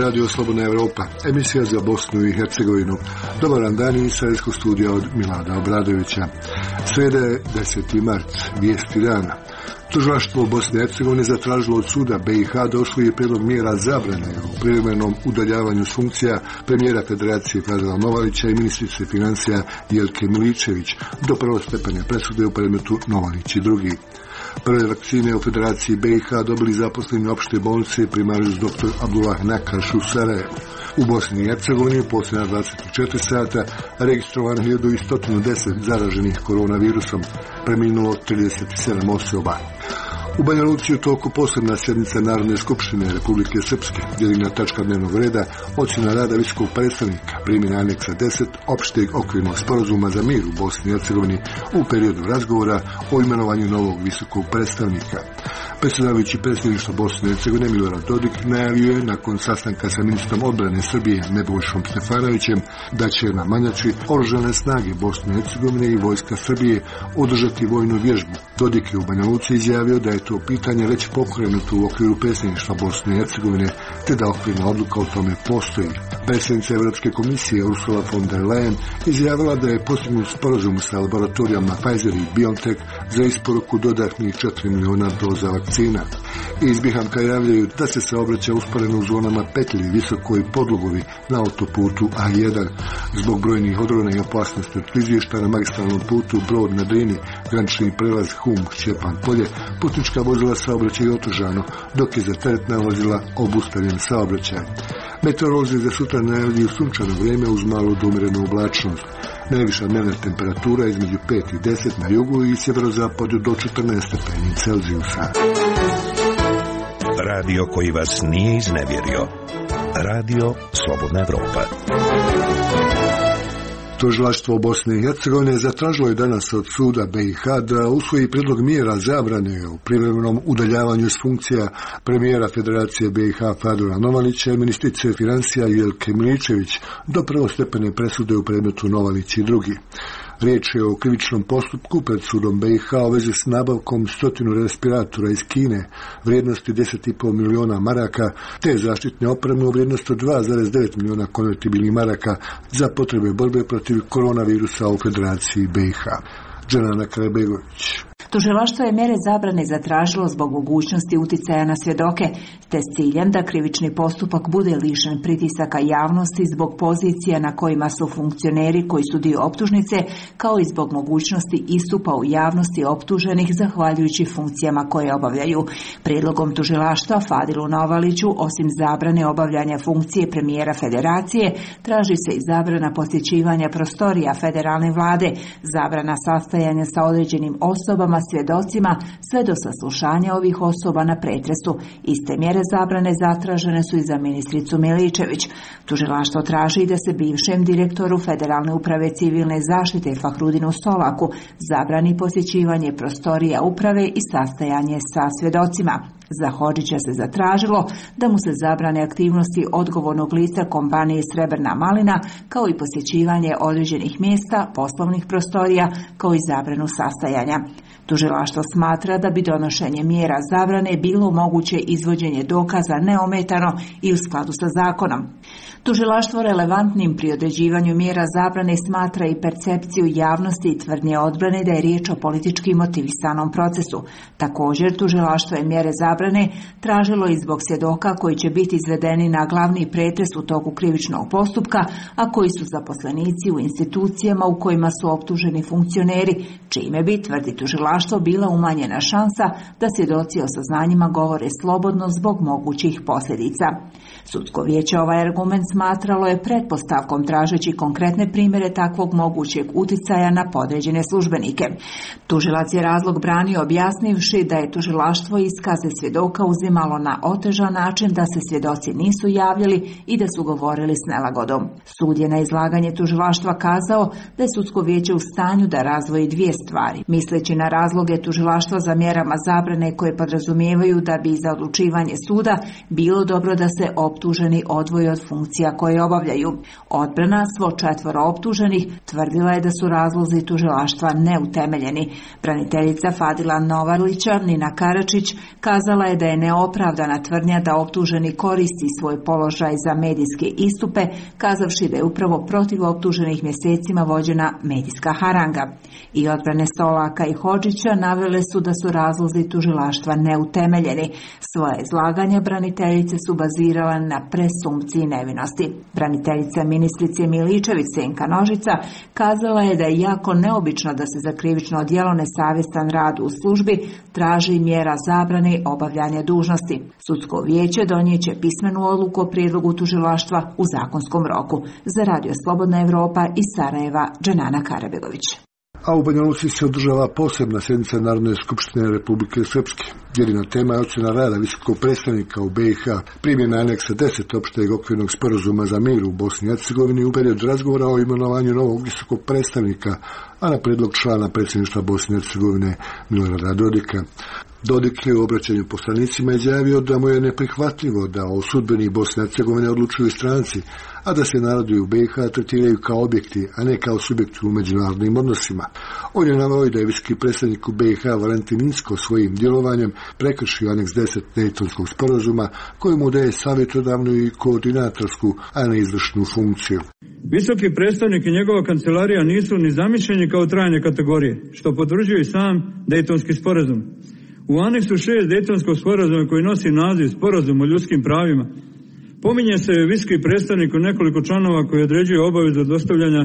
Radio Slobodna Evropa, emisija za Bosnu i Hercegovinu. Dobar dan iz Sarajevskog studija od Milada Obradovića. Sreda je 10. mart, vijesti dana. Tužilaštvo Bosne i Hercegovine zatražilo od suda BiH da usvoji prijedlog mjera zabrane u privremenom udaljavanju s funkcija premijera Federacije Fadila Novalića i ministrice financija Jelke Miličević do prvostepene presude u predmetu Novalić i drugi. Prve vakcine u Federaciji BiH dobili zaposleni opšte bolnice primarius dr. Abdullah Nakaš u Sarajevu. U Bosni i Hercegovini u posljednja 24 sata registrovano 1110 zaraženih koronavirusom, preminulo 37 osoba. U Banja Luci u toku posebna sjednica Narodne skupštine Republike Srpske, jedina tačka dnevnog reda, ocjena rada visokog predstavnika, primjena aneksa 10 opšteg okvirnog sporazuma za mir u Bosni i Hercegovini u periodu razgovora o imenovanju novog visokog predstavnika. Predsjedavajući predsjedništva Bosne i Hercegovine Milorad Dodik najavio je nakon sastanka sa ministrom odbrane Srbije Nebojšom Stefanovićem da će na Manjači oružane snage Bosne i Hercegovine i vojska Srbije održati vojnu vježbu. Dodik je u Banja Luci izjavio da je to pitanje već pokrenuto u okviru predsjedništva Bosne i Hercegovine, te da okvirna odluka o tome postoji. Predsjednica Europske komisije Ursula von der Leyen izjavila da je postignut sporazum sa laboratorijama Pfizer i BioNTech za isporuku dodatnih 4 miliona doza vakcina. Iz Bihamka javljaju da se saobraćaj usporeno u zonama petlji visokoj podlogovi na autoputu A1. Zbog brojnih odrona i opasnosti od klizišta na magistralnom putu Brod na Drini, granični prelaz Hum-Šćepan polje, putnička vozila saobraćaj otežano, dok je za teretna vozila obustavljen saobraćaj. Meteorolozi za sutra najavljuju sunčano vrijeme uz malu do umjerenu oblačnost. Najviša dnevna temperatura između 5 i 10 na jugu i sjeverozapadu do 14 stepeni Celzijusa. Radio koji vas nije iznevjerio. Radio Slobodna Evropa. Tužilaštvo Bosne i Hercegovine zatražilo je danas od suda BiH da usvoji prijedlog mjera zabrane u privremenom udaljavanju s funkcija premijera Federacije BiH Fadila Novalića i ministrice financija Jelke Miličević do prvostepene presude u predmetu Novalić i drugi. Riječ je o krivičnom postupku pred sudom BiH u vezi s nabavkom 100 respiratora iz Kine vrijednosti 10,5 miliona maraka te zaštitne opreme u vrijednosti 2,9 miliona konvertibilnih maraka za potrebe borbe protiv koronavirusa u Federaciji BiH. Dženana Karabegović. Tužilaštvo je mjere zabrane zatražilo zbog mogućnosti uticaja na svjedoke, te s ciljem da krivični postupak bude lišen pritisaka javnosti zbog pozicija na kojima su funkcioneri koji su dio optužnice, kao i zbog mogućnosti istupa u javnosti optuženih zahvaljujući funkcijama koje obavljaju. Prijedlogom tužilaštva Fadilu Novaliću, osim zabrane obavljanja funkcije premijera Federacije, traži se i zabrana posjećivanja prostorija federalne vlade, zabrana sastajanja sa određenim osobama, svjedocima, sve do saslušanja ovih osoba na pretresu. Iste mjere zabrane zatražene su i za ministricu Miličević. Tužilaštvo traži da se bivšem direktoru Federalne uprave civilne zaštite Fahrudinu Stolaku zabrani posjećivanje prostorija uprave i sastajanje sa svjedocima. Za Hodžića se zatražilo da mu se zabrane aktivnosti odgovornog lica kompanije Srebrna malina, kao i posjećivanje određenih mjesta, poslovnih prostorija, kao i zabranu sastajanja. Tužilaštvo smatra da bi donošenje mjera zabrane bilo moguće izvođenje dokaza neometano i u skladu sa zakonom. Tužilaštvo relevantnim pri određivanju mjera zabrane smatra i percepciju javnosti i tvrdnje odbrane da je riječ o politički motivisanom procesu. Također, tužilaštvo je mjere zabrane tražilo i zbog svjedoka koji će biti izvedeni na glavni pretres u toku krivičnog postupka, a koji su zaposlenici u institucijama u kojima su optuženi funkcioneri, čime bi, tvrdi tužilaštvo, bila umanjena šansa da svjedoci o saznanjima govore slobodno zbog mogućih posljedica. Sudsko vijeće ovaj argument smatralo je pretpostavkom tražeći konkretne primjere takvog mogućeg uticaja na podređene službenike. Tužilac je razlog branio objasnivši da je tužilaštvo iskaze svjedoka uzimalo na otežan način, da se svjedoci nisu javljali i da su govorili s nelagodom. Sud je na izlaganje tužilaštva kazao da je sudsko vijeće u stanju da razdvoji dvije stvari, misleći na razloge tužilaštva za mjerama zabrane koje podrazumijevaju da bi za odlučivanje suda bilo dobro da se optuženi odvoje od funkcija koje obavljaju. Odbrana svo 4 optuženih tvrdila je da su razlozi tužilaštva neutemeljeni. Braniteljica Fadila Novalića Nina Karačić kazala kazala je da je neopravdana tvrdnja da optuženi koristi svoj položaj za medijske istupe, kazavši da je upravo protiv optuženih mjesecima vođena medijska haranga. I odbrane Solaka i Hodžića navele su da su razlozi tužilaštva neutemeljeni. Svoje izlaganja braniteljice su bazirale na presumpciji nevinosti. Braniteljica ministrice Miličević Senka Nožica kazala je da je jako neobično da se za krivično djelo nesavjestan rad u službi traži mjera zabrane obavljanja dužnosti. Sudsko vijeće donijet će pismenu odluku o prijedlogu tužilaštva u zakonskom roku. Za Radio Slobodna Evropa iz Sarajeva, Dženana Karabegović. A u Banja Luci se održava posebna sjednica Narodne skupštine Republike Srpske. Jedina tema je ocjena rada visokog predstavnika u BiH, primjena aneksa 10 opšteg okvirnog sporazuma za mir u Bosni i Hercegovini u period razgovora o imenovanju novog visokog predstavnika, a na prijedlog člana predsjedništva Bosne i Hercegovine Milorada Dodika. Dodik je u obraćanju poslanicima izjavio da mu je neprihvatljivo da o sudbini Bosne i Hercegovine odlučuju stranci, a da se narodi u BiH tretiraju kao objekti, a ne kao subjekti u međunarodnim odnosima. On je naveo da je visoki predstavnik u BiH Valentin Inzko svojim djelovanjem prekršio aneks 10 Dejtonskog sporazuma koji mu daje savjetodavnu i koordinatorsku, a ne izvršnu funkciju. Visoki predstavnik i njegova kancelarija nisu ni zamišljeni kao trajne kategorije, što potvrđuje i sam Dejtonski sporazum. U aneksu 6 Dejtonskog sporazuma koji nosi naziv Sporazum o ljudskim pravima, pominje se visoki predstavnik u nekoliko članova koji određuje obavezu dostavljanja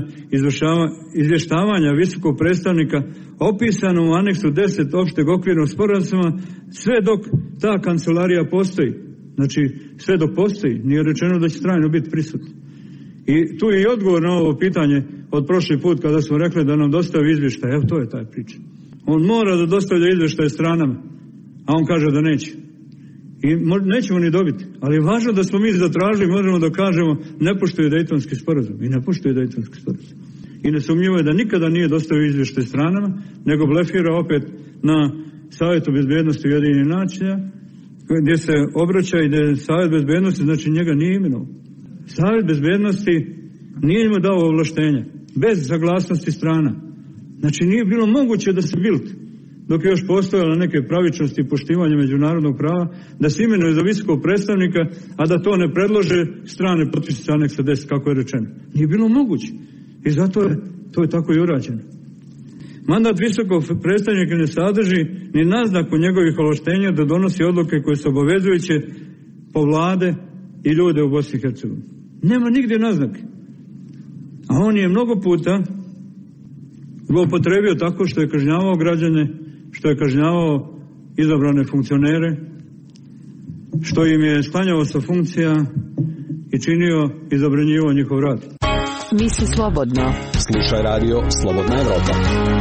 izvještavanja visokog predstavnika opisano u aneksu 10 opšteg okvirnog sporazuma sve dok ta kancelarija postoji. Znači, sve dok postoji, nije rečeno da će trajno biti prisutno. I tu je i odgovor na ovo pitanje od prošli put kada smo rekli da nam dostavi izvještaj. Evo, to je taj priča. On mora da dostavlja izvještaj stranama, a on kaže da neće. I nećemo ni dobiti. Ali je važno da smo mi zatražili, možemo da kažemo, ne poštuje Dejtonski sporazum. I ne poštuje Dejtonski sporazum. I nesumnjivo je da nikada nije dostavio izvještaj stranama, nego blefira opet na Savjetu bezbednosti Ujedinjenih nacija, gdje se obraća i gdje Savjet bezbednosti, znači njega nije imenovao. Savjet bezbednosti nije im dao ovlaštenja, bez saglasnosti strana. Znači nije bilo moguće da se Bild, dok je još postojala neke pravičnosti i poštivanje međunarodnog prava, da se imenuje za visokog predstavnika, a da to ne predlože strane potpisnice aneksa 10, kako je rečeno. Nije bilo moguće. I zato je to je tako i urađeno. Mandat visokog predstavnika ne sadrži ni naznaku njegovih ovlaštenja da donosi odluke koje su obavezujuće po vlade i ljude u Bosni i Hercegovini. Nema nigdje naznake. A on je mnogo puta zloupotrebio tako što je kažnjavao građane, što je kažnjavao izabrane funkcionere, što im je sklanjao sa funkcija i činio i zabranjivao njihov rad. Misli slobodno. Slušaj radio Slobodna Evropa.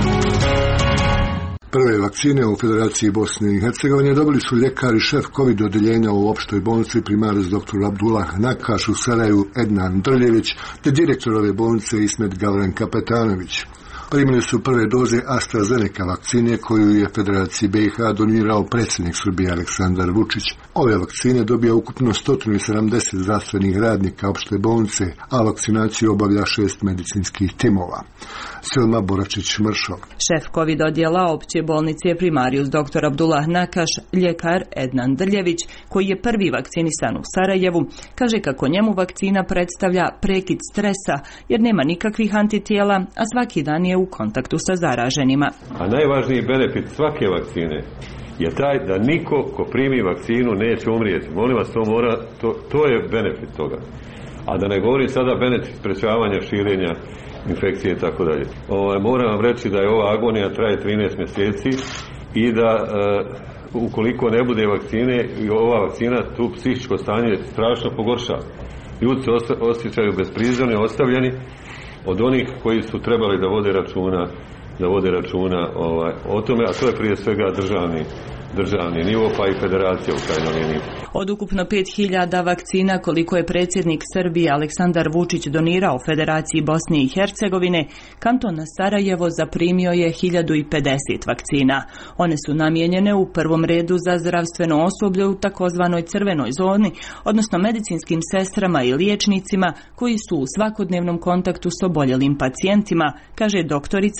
Prve vakcine u Federaciji Bosne i Hercegovine dobili su ljekari šef COVID odeljenja u opštoj bolnici primaris dr. Abdullah Nakaš u Sarajevu Ednan Drljević te direktor ove bolnice Ismet Gavran Kapetanović. Primili su prve doze AstraZeneca vakcine koju je Federaciji BiH donirao predsjednik Srbije Aleksandar Vučić. Ove vakcine dobija ukupno 170 zdravstvenih radnika opšte bolnice, a vakcinaciju obavlja 6 medicinskih timova. Selma Boračić-Mršov. Šef COVID odjela opće bolnice primarius dr. Abdullah Nakaš, ljekar Ednan Drljević, koji je prvi vakcinisan u Sarajevu, kaže kako njemu vakcina predstavlja prekid stresa jer nema nikakvih antitijela, a svaki dan je u kontaktu sa zaraženima. A najvažniji benefit svake vakcine je taj da niko ko primi vakcinu neće umrijeti. Molim vas, to je benefit toga. A da ne govorim sada benefit sprečavanja širenja infekcije i tako dalje. Moram vam reći da je ova agonija traje 13 mjeseci i da ukoliko ne bude vakcine, ova vakcina tu psihičko stanje strašno pogoršava. Ljudi se osjećaju besprizorni, ostavljeni od onih koji su trebali da vode računa o tome, a to je prije svega državni nivo, pa i federacija u krajnjoj liniji. Od ukupno 5000 vakcina koliko je predsjednik Srbije Aleksandar Vučić donirao Federaciji Bosne i Hercegovine, kanton Sarajevo zaprimio je 1050 vakcina. One su namijenjene u prvom redu za zdravstveno osoblje u takozvanoj crvenoj zoni, odnosno medicinskim sestrama i liječnicima koji su u svakodnevnom kontaktu s oboljelim pacijentima, kaže doktorica iz Zavoda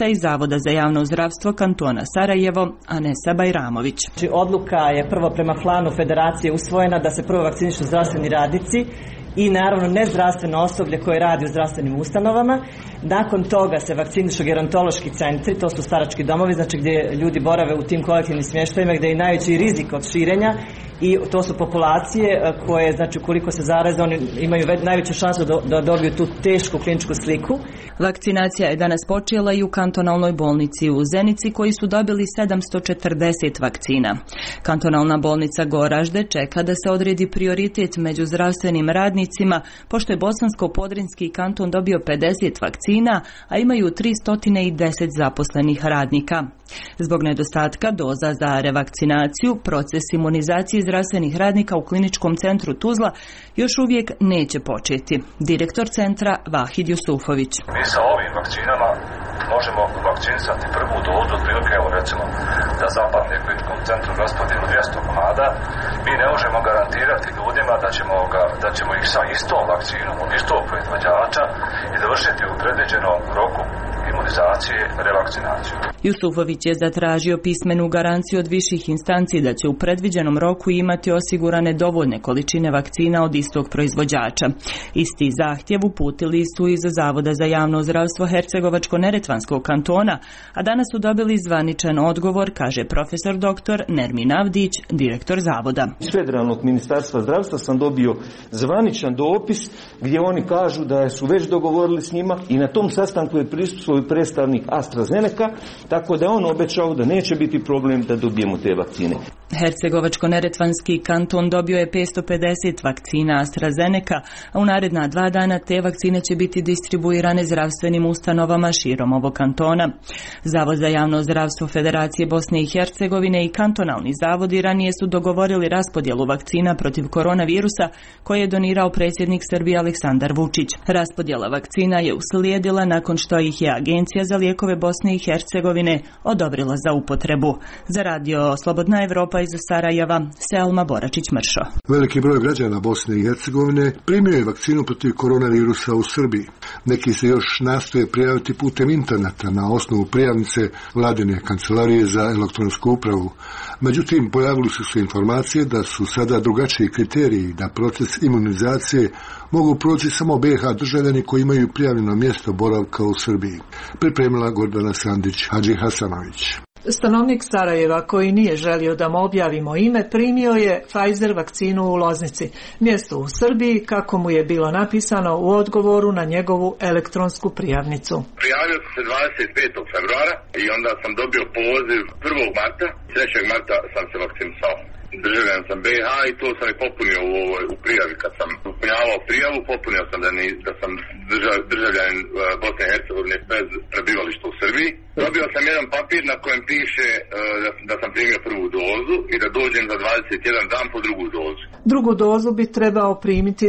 Zavoda za javno zdravstvo kantona Sarajevo, Anesa Bajramović. Odluka je prvo prema planu federacije usvojena da se prvo vakcinišu zdravstveni radnici i naravno nezdravstveno osoblje koje radi u zdravstvenim ustanovama. Nakon toga se vakcinišu gerontološki centri, to su starački domovi, znači gdje ljudi borave u tim kolektivnim smještajima, gdje je najveći rizik od širenja i to su populacije koje, znači ukoliko se zaraze, oni imaju najveću šansu da dobiju tu tešku kliničku sliku. Vakcinacija je danas počela i u kantonalnoj bolnici u Zenici koji su dobili 740 vakcina. Kantonalna bolnica Goražde čeka da se odredi prioritet među zdravstvenim radnicima, pošto je Bosansko-Podrinjski kanton dobio 50 vakcina, a imaju 310 zaposlenih radnika. Zbog nedostatka doza za revakcinaciju, proces imunizacije zdravstvenih radnika u kliničkom centru Tuzla još uvijek neće početi. Direktor centra Vahid Jusufović. Mi sa ovim vakcinama možemo vakcinisati prvu dozu, otprilike, evo recimo, da zapadne kliničkom centru raspodijelu 200 komada. Mi ne možemo garantirati ljudima da ćemo ih sa istom vakcinom od istog proizvođača i završiti u predviđenom roku imunizacije, revakcinaciju. Jusufović je zatražio pismenu garanciju od viših instanci da će u predviđenom roku imati osigurane dovoljne količine vakcina od istog proizvođača. Isti zahtjev uputili su iz Zavoda za javno zdravstvo Hercegovačko-neretvanskog kantona, a danas su dobili zvaničan odgovor, kaže profesor dr. Nermin Avdić, direktor zavoda. Iz Federalnog ministarstva zdravstva sam dobio zvaničan dopis gdje oni kažu da su već dogovorili s njima i na tom sastanku je prisustvovao predstavnik AstraZeneca, tako da on obećao da neće biti problem da dobijemo te vakcine. Hercegovačko-neretvanski kanton dobio je 550 vakcina AstraZeneca, a u naredna 2 dana te vakcine će biti distribuirane zdravstvenim ustanovama širom ovog kantona. Zavod za javno zdravstvo Federacije Bosne i Hercegovine i kantonalni zavodi ranije su dogovorili raspodjelu vakcina protiv koronavirusa koje je donirao predsjednik Srbije Aleksandar Vučić. Raspodjela vakcina je uslijedila nakon što ih je Agencija za lijekove Bosne i Hercegovine odobrila za upotrebu. Za radio Slobodna Evropa iz Sarajeva, Selma Boračić-Mršo. Veliki broj građana Bosne i Hercegovine primio je vakcinu protiv koronavirusa u Srbiji. Neki se još nastoje prijaviti putem interneta na osnovu prijavnice Vladine kancelarije za elektronsku upravu. Međutim, pojavili su se informacije da su sada drugačiji kriteriji da proces imunizacije mogu proći samo BiH državljani koji imaju prijavljeno mjesto boravka u Srbiji. Pripremila Gordana Sandić-Hadži Hasanović. Stanovnik Sarajeva koji nije želio da mu objavimo ime primio je Pfizer vakcinu u Loznici, mjesto u Srbiji kako mu je bilo napisano u odgovoru na njegovu elektronsku prijavnicu. Prijavio sam se 25. februara i onda sam dobio poziv 1. marta, 3. marta sam se vakcinisao. Državljan sam BiH i to sam i popunio u prijavi. Kad sam popunjavao prijavu, popunio sam da sam državljanin Bosne i Hercegovine bez prebivališta u Srbiji. Dobio sam jedan papir na kojem piše da sam primio prvu dozu i da dođem za 21 dan po drugu dozu. Drugu dozu bi trebao primiti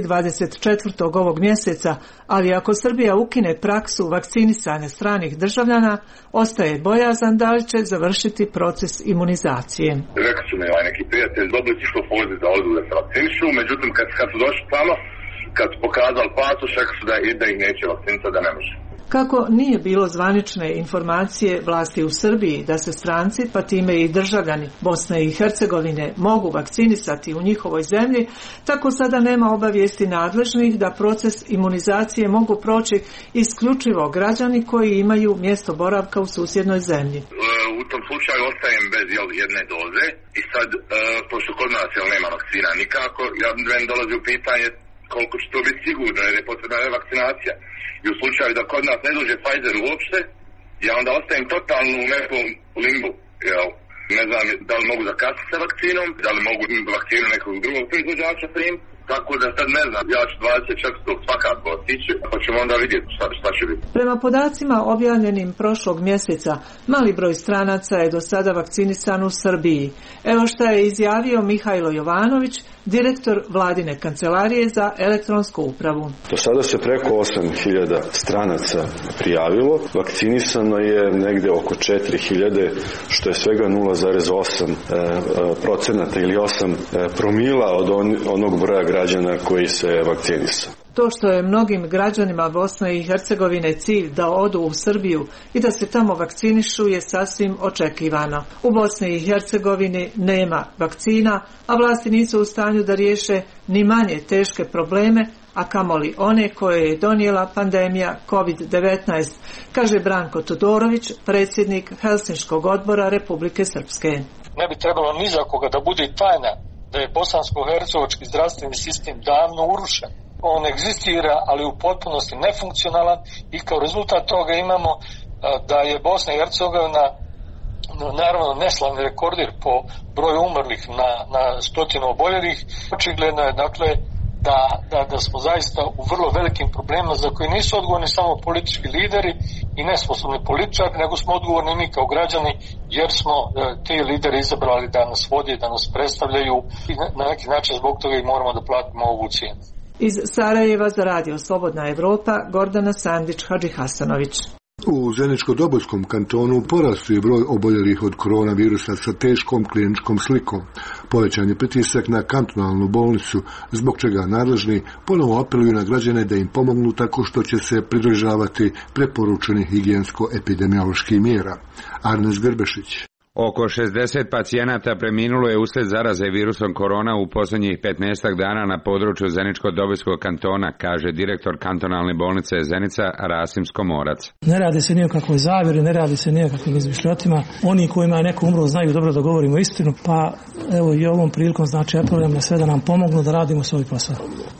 24. ovog mjeseca, ali ako Srbija ukine praksu vakcinisanja stranih državljana, ostaje bojazan da li će završiti proces imunizacije. Rekli su mi neki prijatelji, dobili su što poziv da odu da se vakcinišu, međutim kad su došli tamo, kad su pokazali pasoš, rekli su da ih neće vakcinisati, da ne može. Kako nije bilo zvanične informacije vlasti u Srbiji da se stranci, pa time i državljani Bosne i Hercegovine mogu vakcinisati u njihovoj zemlji, tako sada nema obavijesti nadležnih da proces imunizacije mogu proći isključivo građani koji imaju mjesto boravka u susjednoj zemlji. U tom slučaju ostajem bez jedne doze i sad, pošto kod nas nema vakcina nikako, meni dolazi u pitanje koliko će to biti sigurno jer je potrebna revakcinacija. I u slučaju da kod nas ne dođe Pfizer uopšte, ja onda ostajem totalno u nekom limbu. Ne znam da li mogu zakasniti sa vakcinom, da li mogu vakcinu nekog drugog proizvođača primiti. Tako da sad ne znam, ja ću 24. svakako otići, pa ćemo onda vidjeti šta će biti. Prema podacima objavljenim prošlog mjeseca, mali broj stranaca je do sada vakcinisan u Srbiji. Evo šta je izjavio Mihajlo Jovanović, direktor Vladine kancelarije za elektronsku upravu. Do sada se preko 8.000 stranaca prijavilo, vakcinisano je negde oko 4.000, što je svega 0,8% ili 8 promila od onog broja građana koji se vakcinisao. To što je mnogim građanima Bosne i Hercegovine cilj da odu u Srbiju i da se tamo vakcinišu je sasvim očekivano. U Bosni i Hercegovini nema vakcina, a vlasti nisu u stanju da riješe ni manje teške probleme, a kamoli one koje je donijela pandemija COVID-19, kaže Branko Todorović, predsjednik Helsinškog odbora Republike Srpske. Ne bi trebalo ni za koga da bude tajna da je bosansko-hercegovački zdravstveni sistem davno urušen. On egzistira, ali u potpunosti nefunkcionalan i kao rezultat toga imamo da je Bosna i Hercegovina naravno neslavni rekordir po broju umrlih na stotinu oboljelih. Očigledno je dakle da smo zaista u vrlo velikim problemima za koje nisu odgovorni samo politički lideri i nesposobni političari, nego smo odgovorni mi kao građani jer smo te lideri izabrali da nas vode, da nas predstavljaju i na neki način zbog toga i moramo da platimo ovu cijenu. Iz Sarajeva za Radio Slobodna Evropa, Gordana Sandić, Hadži Hasanović. U Zeničko-Dobojskom kantonu porastao je broj oboljelih od koronavirusa sa teškom kliničkom slikom. Povećan je pritisak na kantonalnu bolnicu, zbog čega nadležni ponovo apeluju na građane da im pomognu tako što će se pridržavati preporučenih higijensko-epidemioloških mjera. Arnes Grbešić. Oko 60 pacijenata preminulo je uslijed zaraze virusom korona u posljednjih 15 dana na području Zeničko-Dobojskog kantona, kaže direktor kantonalne bolnice Zenica Rasim Skomorac. Ne radi se ni o kakvoj zavjeri, ne radi se ni o kakvim izmišljotima. Oni kojima je neko umro znaju dobro da govorimo istinu, pa evo i ovom prilikom znači apelujem na sve da nam pomognu da radimo svoj posao.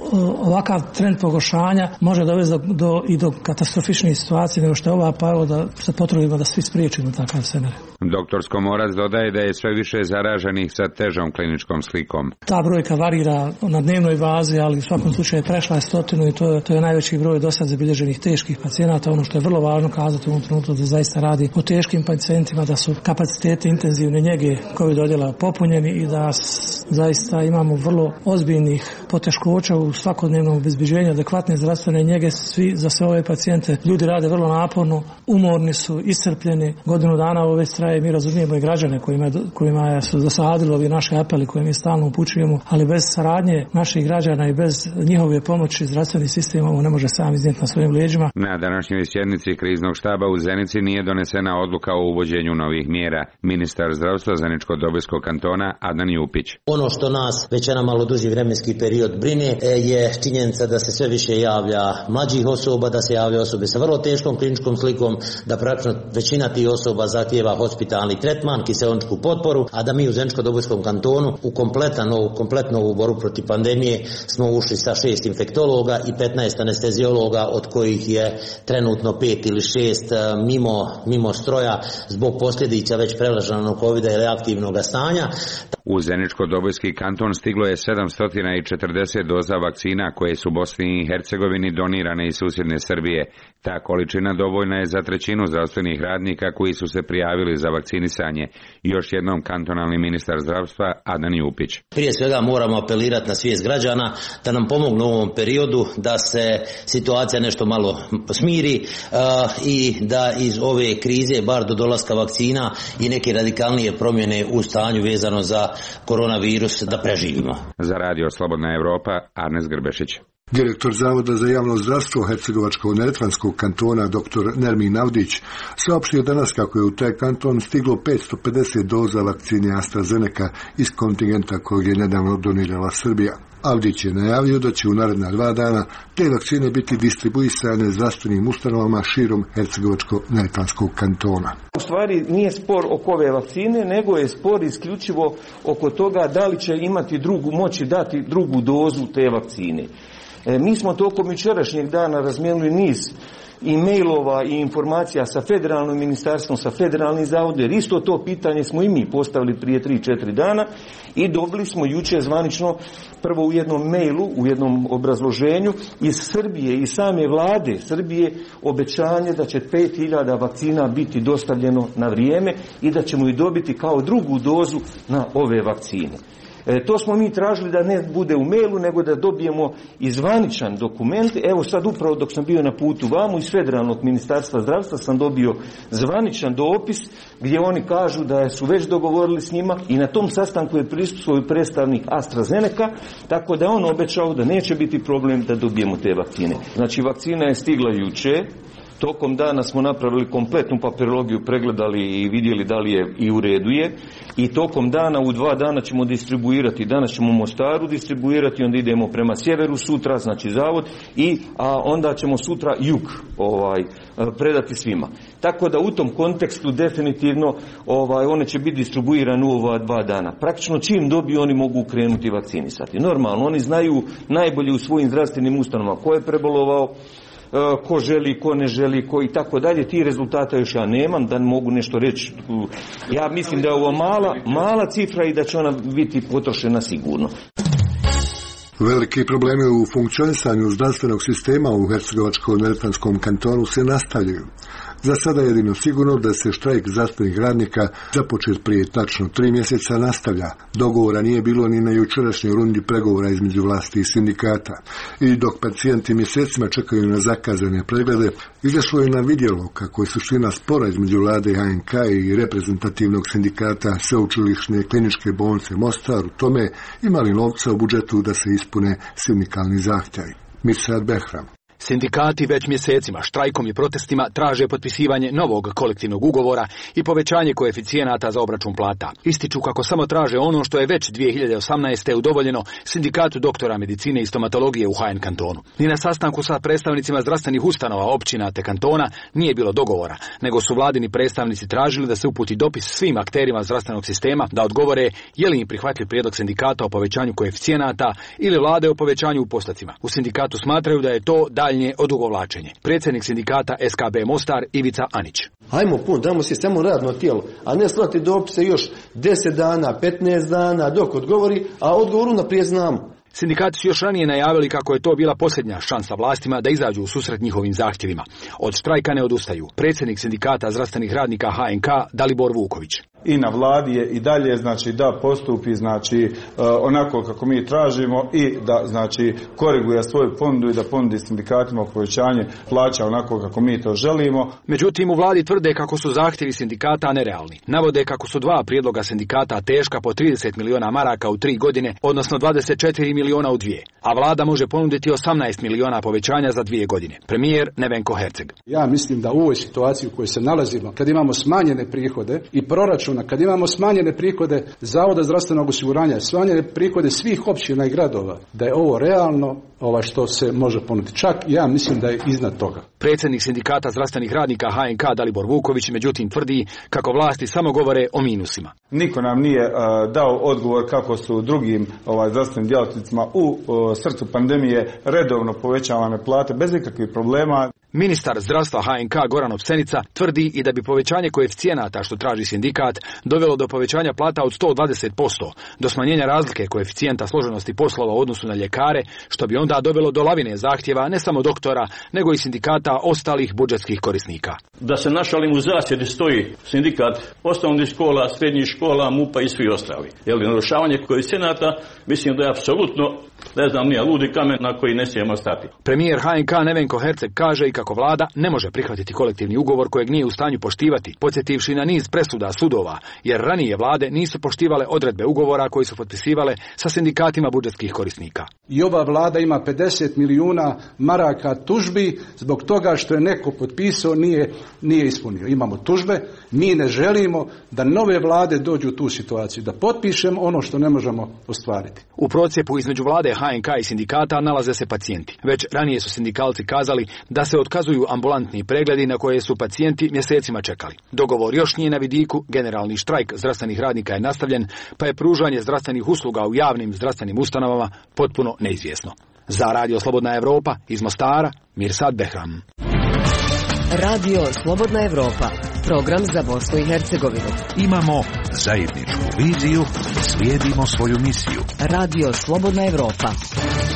Ovakav trend pogoršanja može dovesti do katastrofičnih situacija nego što je ova, pa evo da se potrudimo da svi spriječimo takav scenarij. Doktor Skomorac dodaje da je sve više zaraženih sa težom kliničkom slikom. Ta brojka varira na dnevnoj bazi, ali u svakom slučaju prešla je 100 i to je najveći broj dosad zabilježenih teških pacijenata. Ono što je vrlo važno kazati u ovom trenutku da zaista radi o teškim pacijentima, da su kapaciteti intenzivne njege COVID odjela popunjeni i da zaista imamo vrlo ozbiljnih poteškoća u svakodnevnom obezbeđenju adekvatne zdravstvene njege za sve ove pacijente. Ljudi rade vrlo naporno, umorni su, iscrpljeni. Godinu dana ove traje, mi razumijemo i građane kojima su dosadili ovi naši apeli koje mi stalno upućujemo, ali bez saradnje naših građana i bez njihove pomoći zdravstveni sistem ovo ne može sam iznijeti na svojim leđima. Na današnjoj sjednici kriznog štaba u Zenici nije donesena odluka o uvođenju novih mjera. Ministar zdravstva Zeničko-Dobojskog kantona Adnan Jupić. Ono što nas već jedan malo duži vremenski period brine je činjenica da se sve više javlja mlađih osoba, da se javlja osobe sa vrlo teškom kliničkom slikom, da praktično većina tih osoba zahtijeva hospitalni tretman, kiseoničku potporu, a da mi u Zeničko-Dobojskom kantonu u kompletnu borbu protiv pandemije smo ušli sa 6 infektologa i 15 anesteziologa, od kojih je trenutno 5 ili 6 mimo stroja zbog posljedica već preležanog covida ili aktivnog stanja. U Zeničko-Dobojski kanton stiglo je 740 doza vakcina koje su Bosni i Hercegovini donirane iz susjedne Srbije. Ta količina dovoljna je za trećinu zdravstvenih radnika koji su se prijavili za vakcinisanje. Još jednom kantonalni ministar zdravstva Adnan Jupić. Prije svega moramo apelirati na svijest građana da nam pomognu u ovom periodu da se situacija nešto malo smiri i da iz ove krize bar do dolaska vakcina i neke radikalnije promjene u stanju vezano za koronavirus da preživimo. Za Radio Slobodna Evropa, Arnes Grbešić. Direktor Zavoda za javno zdravstvo Hercegovačko-Neretvanskog kantona dr. Nermin Avdić saopštio danas kako je u taj kanton stiglo 550 doza vakcine AstraZeneca iz kontingenta kojeg je nedavno donirala Srbija. Avdić je najavio da će u naredna 2 dana te vakcine biti distribuisane zdravstvenim ustanovama širom Hercegovačko-Neretvanskog kantona. U stvari nije spor oko ove vakcine, nego je spor isključivo oko toga da li će imati moći dati drugu dozu te vakcine. Mi smo tokom jučerašnjeg dana razmijenili niz e-mailova i informacija sa federalnim ministarstvom, sa federalnim zavodom, jer isto to pitanje smo i mi postavili prije 3-4 dana i dobili smo jučer zvanično prvo u jednom mailu, u jednom obrazloženju iz Srbije i same vlade Srbije obećanje da će 5000 vakcina biti dostavljeno na vrijeme i da ćemo ih dobiti kao drugu dozu na ove vakcine. To smo mi tražili da ne bude u mailu, nego da dobijemo i zvaničan dokument. Evo sad upravo dok sam bio na putu vamo iz Federalnog ministarstva zdravstva sam dobio zvaničan dopis gdje oni kažu da su već dogovorili s njima i na tom sastanku je prisustvovao predstavnik AstraZeneca, tako da on obećao da neće biti problem da dobijemo te vakcine. Znači vakcina je stigla juče. Tokom dana smo napravili kompletnu papirologiju, pregledali i vidjeli da li je i u redu je. I tokom dana, u 2 dana ćemo distribuirati. Danas ćemo u Mostaru distribuirati, onda idemo prema sjeveru sutra, znači zavod, a onda ćemo sutra jug predati svima. Tako da u tom kontekstu definitivno one će biti distribuirane u ova 2 dana. Praktično čim dobiju oni mogu krenuti vakcinisati. Normalno, oni znaju najbolje u svojim zdravstvenim ustanovama ko je prebolovao, ko želi, ko ne želi, ko i tako dalje. Ti rezultata još ja nemam da mogu nešto reći. Ja mislim da je ovo mala cifra i da će ona biti potrošena sigurno. Veliki problemi u funkcionisanju zdravstvenog sistema u Hercegovačko-neretvanskom kantonu se nastavljaju. Za sada je jedino sigurno da se štrajk zdravstvenih radnika započet prije tačno 3 mjeseca nastavlja. Dogovora nije bilo ni na jučerašnjoj rundi pregovora između vlasti i sindikata. I dok pacijenti mjesecima čekaju na zakazane preglede, izašlo je na vidjelo kako je suština spora između vlade HNK i reprezentativnog sindikata Sveučilišne kliničke bolnice Mostar u tome imali novca u budžetu da se ispune sindikalni zahtjevi. Mirsad Behram. Sindikati već mjesecima štrajkom i protestima traže potpisivanje novog kolektivnog ugovora i povećanje koeficijenata za obračun plata. Ističu kako samo traže ono što je već 2018. udovoljeno sindikatu doktora medicine i stomatologije u HN kantonu. Ni na sastanku sa predstavnicima zdravstvenih ustanova, općina te kantona nije bilo dogovora, nego su vladini predstavnici tražili da se uputi dopis svim akterima zdravstvenog sistema da odgovore je li im prihvatljiv prijedlog sindikata o povećanju koeficijenata ili vlade o povećanju u postocima. U sindikatu smatraju da je to daljnje odugovlačenje. Predsjednik sindikata SKB Mostar Ivica Anić. Hajmo damo si samo radno tijelo, a ne slati dopise još 10 dana, 15 dana dok odgovori, a odgovor unaprijed znamo. Sindikati su još ranije najavili kako je to bila posljednja šansa vlastima da izađu u susret njihovim zahtjevima. Od štrajka ne odustaju. Predsjednik sindikata zdravstvenih radnika HNK Dalibor Vuković. I na vladi je i dalje da postupi onako kako mi tražimo i da koriguje svoju ponudu i da ponudi sindikatima povećanje plaća onako kako mi to želimo. Međutim, u vladi tvrde kako su zahtjevi sindikata nerealni. Navode kako su 2 prijedloga sindikata teška po 30 milijuna maraka u 3 godine, odnosno 24 milijuna u 2. A vlada može ponuditi 18 milijuna povećanja za 2 godine. Premijer Nevenko Herceg. Ja mislim da u ovoj situaciji u kojoj se nalazimo, kad imamo smanjene prihode i proračun, kad imamo smanjene prihode Zavoda zdravstvenog osiguranja, smanjene prihode svih općina i gradova, da je ovo realno što se može ponuditi. Čak ja mislim da je iznad toga. Predsjednik sindikata zdravstvenih radnika HNK Dalibor Vuković međutim tvrdi kako vlasti samo govore o minusima. Niko nam nije dao odgovor kako su drugim zdravstvenim djelatnicima u srcu pandemije redovno povećavane plate bez ikakvih problema. Ministar zdravstva HNK Goran Opsenica tvrdi i da bi povećanje koeficijenata što traži sindikat dovelo do povećanja plata od 120%, do smanjenja razlike koeficijenta složenosti poslova u odnosu na ljekare, što bi onda dovelo do lavine zahtjeva ne samo doktora, nego i sindikata ostalih budžetskih korisnika. Da se našalim, u zasjedi stoji sindikat osnovnih škola, srednjih škola, MUP-a i svi ostali. Narušavanje koeficijenata mislim da je apsolutno, ludi kamen na koji ne smijemo stati. Premijer HNK Nevenko Herceg kaže i kako vlada ne može prihvatiti kolektivni ugovor kojeg nije u stanju poštivati, podsjetivši na niz presuda sudova, jer ranije vlade nisu poštivale odredbe ugovora koji su potpisivale sa sindikatima budžetskih korisnika. I ova vlada ima 50 milijuna maraka tužbi zbog toga što je neko potpisao, nije ispunio. Imamo tužbe, mi ne želimo da nove vlade dođu u tu situaciju, da potpišemo ono što ne možemo ostvariti. U procjepu između vlade HNK i sindikata nalaze se pacijenti. Već ranije su sindikalci kazali da se otkazuju ambulantni pregledi na koje su pacijenti mjesecima čekali. Dogovor još nije na vidiku, generalni štrajk zdravstvenih radnika je nastavljen, pa je pružanje zdravstvenih usluga u javnim zdravstvenim ustanovama potpuno neizvjesno. Za Radio Slobodna Evropa iz Mostara, Mirsad Behram. Radio Slobodna Evropa, program za Bosnu i Hercegovinu. Imamo zajedničku viziju, slijedimo svoju misiju. Radio Slobodna Evropa.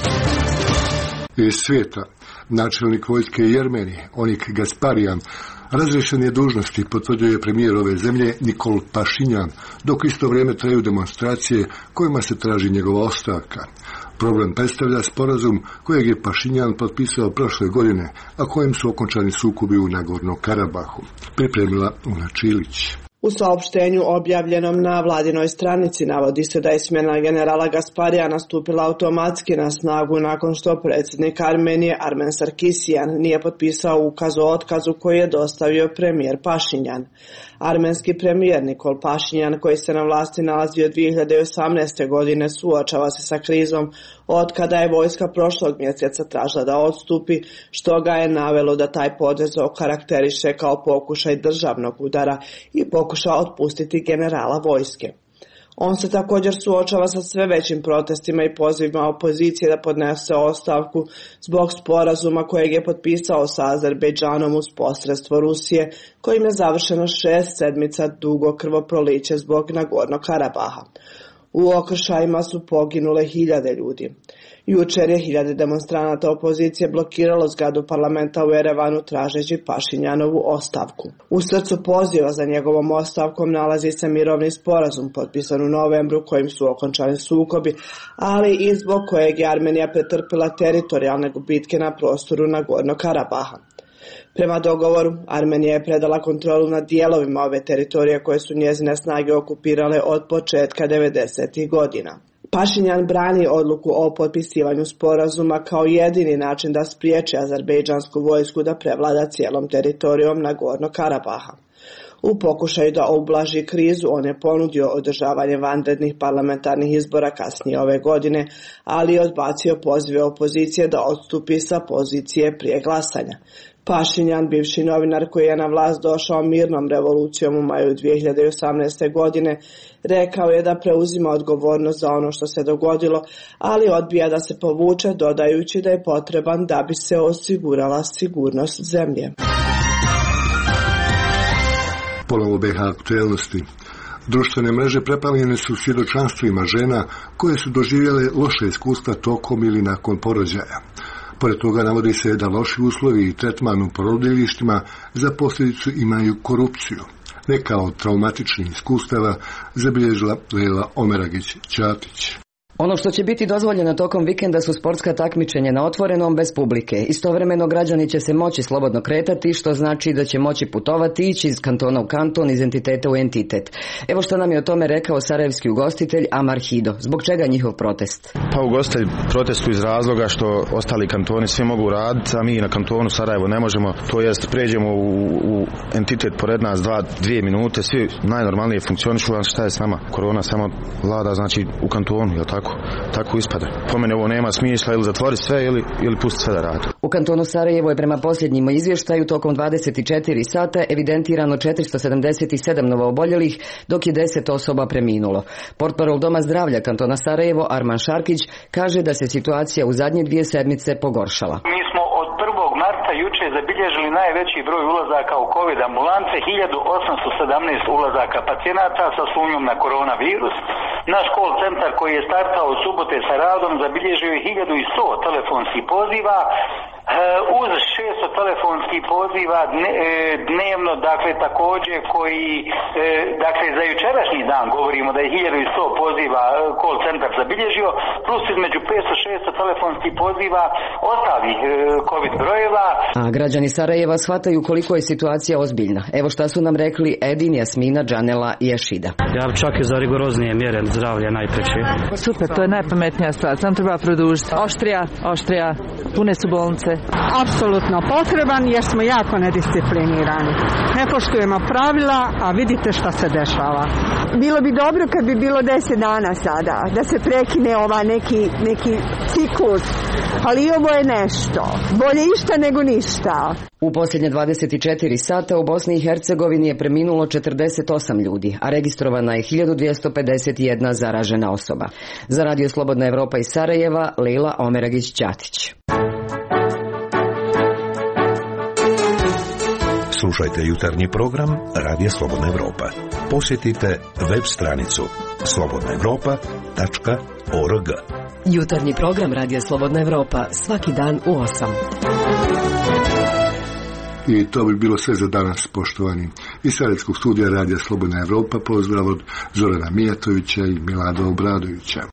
Iz svijeta, načelnik vojske Jermenije, Onik Gasparijan, Razriješen je dužnosti, potvrđuje premijer ove zemlje Nikol Pašinjan, dok isto vrijeme traju demonstracije kojima se traži njegova ostavka. Problem predstavlja sporazum kojeg je Pašinjan potpisao prošle godine, a kojem su okončani sukobi u Nagorno-Karabahu. Pripremila Una Čilić. U saopštenju objavljenom na vladinoj stranici navodi se da je smjena generala Gasparija nastupila automatski na snagu nakon što predsjednik Armenije Armen Sarkisyan nije potpisao ukaz o otkazu koji je dostavio premijer Pašinjan. Armenski premijer Nikol Pašinjan, koji se na vlasti nalazi od 2018. godine, suočava se sa krizom od kada je vojska prošlog mjeseca tražila da odstupi, što ga je navelo da taj potez okarakteriše kao pokušaj državnog udara i pokušao otpustiti generala vojske. On se također suočava sa sve većim protestima i pozivima opozicije da podnese ostavku zbog sporazuma kojeg je potpisao sa Azerbejdžanom uz posredstvo Rusije, kojim je završeno 6 sedmica dugo krvoproliće zbog Nagorno-Karabaha. U okršajima su poginule hiljade ljudi. Jučer je hiljade demonstranata opozicije blokiralo zgradu parlamenta u Erevanu tražeći Pašinjanovu ostavku. U srcu poziva za njegovom ostavkom nalazi se mirovni sporazum potpisan u novembru kojim su okončani sukobi, ali i zbog kojeg je Armenija pretrpila teritorijalne gubitke na prostoru Nagorno-Karabaha. Prema dogovoru, Armenija je predala kontrolu nad dijelovima ove teritorije koje su njezine snage okupirale od početka 90. godina. Pašinjan brani odluku o potpisivanju sporazuma kao jedini način da spriječi azerbejdžansku vojsku da prevlada cijelom teritorijom Nagorno-Karabaha. U pokušaju da ublaži krizu, on je ponudio održavanje vanrednih parlamentarnih izbora kasnije ove godine, ali je odbacio pozive opozicije da odstupi sa pozicije prije glasanja. Pašinjan, bivši novinar koji je na vlast došao mirnom revolucijom u maju 2018. godine, rekao je da preuzima odgovornost za ono što se dogodilo, ali odbija da se povuče, dodajući da je potreban da bi se osigurala sigurnost zemlje. Ponovo BiH aktuelnosti. Društvene mreže prepaljene su svjedočanstvima žena koje su doživjele loše iskustva tokom ili nakon porođaja. Pored toga navodi se da loši uslovi i tretman u porodilištima za posljedicu imaju korupciju. Neka od traumatičnih iskustava zabilježila Lela Omeragić-Ćatić. Ono što će biti dozvoljeno tokom vikenda su sportska takmičenja na otvorenom bez publike. Istovremeno građani će se moći slobodno kretati, što znači da će moći putovati, ići iz kantona u kanton, iz entiteta u entitet. Evo što nam je o tome rekao sarajevski ugostitelj Amar Hido. Zbog čega njihov protest? Pa ugostitelj protestu iz razloga što ostali kantoni svi mogu raditi, a mi na kantonu Sarajevo ne možemo. To jest pređemo u entitet pored nas 2 minute, svi najnormalnije funkcionišu, a šta je s nama? Korona samo vlada, znači u kantonu, jel tako? Tako ispada. Po mene ovo nema smisla ili zatvoriti sve ili pustiti sve da radi. U kantonu Sarajevo je prema posljednjim izvještaju tokom 24 sata evidentirano 477 novooboljelih, dok je 10 osoba preminulo. Portparol Doma zdravlja kantona Sarajevo Arman Šarkić kaže da se situacija u zadnje 2 sedmice pogoršala. Mi smo od 1. marta jučer zabilježili najveći broj ulazaka u COVID ambulance, 1817 ulazaka pacijenata sa sumnjom na koronavirus. Naš call centar koji je startao od subote sa radom zabilježio je 1100 telefonskih poziva, uz 600 telefonskih poziva dnevno, dakle također koji, dakle za jučerašnji dan govorimo da je 1100 poziva call centar zabilježio, plus između 500-600 telefonskih poziva ostalih COVID brojeva. A građani Sarajeva shvataju koliko je situacija ozbiljna. Evo šta su nam rekli Edin, Jasmina, Džanela i Ešida. Ja bi čak i za rigoroznije mjere zdravlja najpreće. Super, to je najpametnija stvar, sam treba produžiti. Oštrija, pune su bolnice. Apsolutno potreban jer smo jako nedisciplinirani. Ne poštujemo pravila, a vidite šta se dešava. Bilo bi dobro kad bi bilo 10 dana sada, da se prekine neki ciklus, ali ovo je nešto. Bolje išta nego ništa. U posljednje 24 sata u Bosni i Hercegovini je preminulo 48 ljudi, a registrovana je 1251 zaražena osoba. Za Radio Slobodna Evropa iz Sarajeva, Leila Omeragić-Ćatić. Slušajte jutarnji program Radio Slobodna Evropa. Posjetite web stranicu slobodnaevropa.org. Jutarnji program Radio Slobodna Evropa svaki dan u 8. I to bi bilo sve za danas, poštovani. Iz Sarajevskog studija Radija Slobodna Evropa pozdrav od Zorana Mijatovića i Milada Obradovića.